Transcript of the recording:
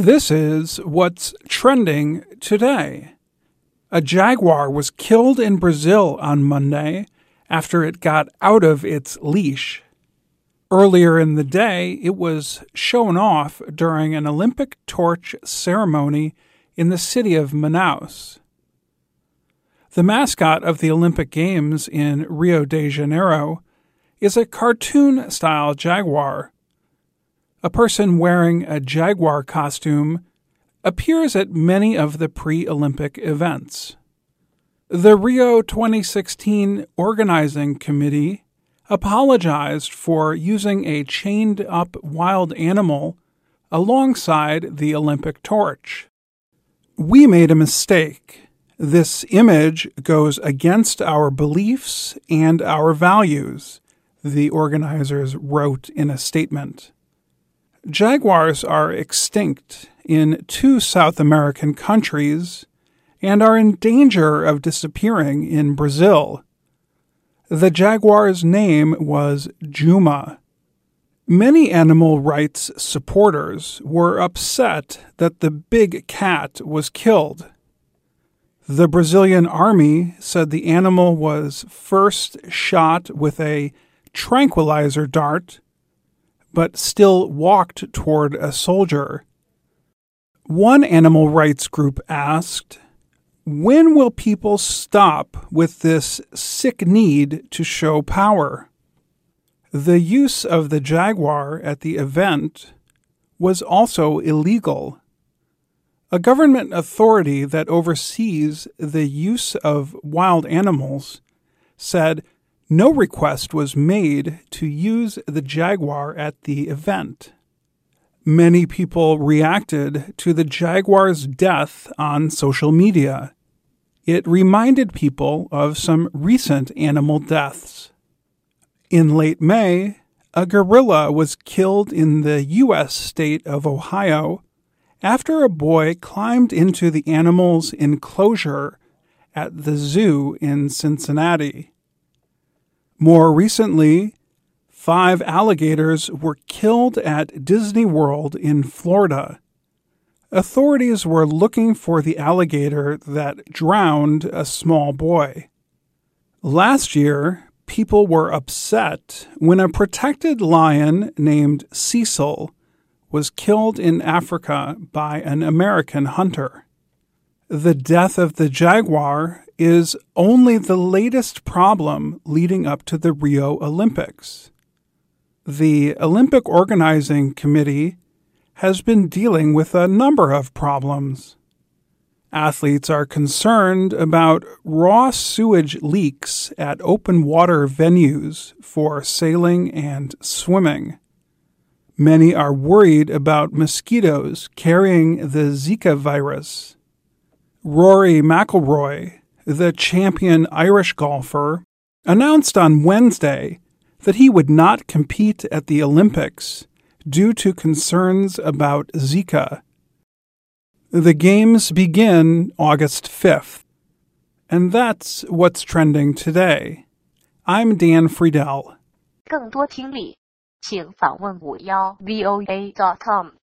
This is what's trending today. A jaguar was killed in Brazil on Monday after it got out of its leash. Earlier in the day, it was shown off during an Olympic torch ceremony in the city of Manaus. The mascot of the Olympic Games in Rio de Janeiro is a cartoon-style jaguar. A person wearing a jaguar costume appears at many of the pre-Olympic events. The Rio 2016 Organizing Committee apologized for using a chained-up wild animal alongside the Olympic torch. "We made a mistake. This image goes against our beliefs and our values," the organizers wrote in a statement. Jaguars are extinct in 2 South American countries and are in danger of disappearing in Brazil. The jaguar's name was Juma. Many animal rights supporters were upset that the big cat was killed. The Brazilian army said the animal was first shot with a tranquilizer dart, but still walked toward a soldier. One animal rights group asked, "When will people stop with this sick need to show power?" The use of the jaguar at the event was also illegal. A government authority that oversees the use of wild animals said no request was made to use the jaguar at the event. Many people reacted to the jaguar's death on social media. It reminded people of some recent animal deaths. In late May, a gorilla was killed in the U.S. state of Ohio after a boy climbed into the animal's enclosure at the zoo in Cincinnati. More recently, 5 alligators were killed at Disney World in Florida. Authorities were looking for the alligator that drowned a small boy. Last year, people were upset when a protected lion named Cecil was killed in Africa by an American hunter. The death of the jaguar is only the latest problem leading up to the Rio Olympics. The Olympic Organizing Committee has been dealing with a number of problems. Athletes are concerned about raw sewage leaks at open water venues for sailing and swimming. Many are worried about mosquitoes carrying the Zika virus. Rory McIlroy, the champion Irish golfer, announced on Wednesday that he would not compete at the Olympics due to concerns about Zika. The Games begin August 5th. And that's what's trending today. I'm Dan Friedel. 更多听力，请访问51voa.com。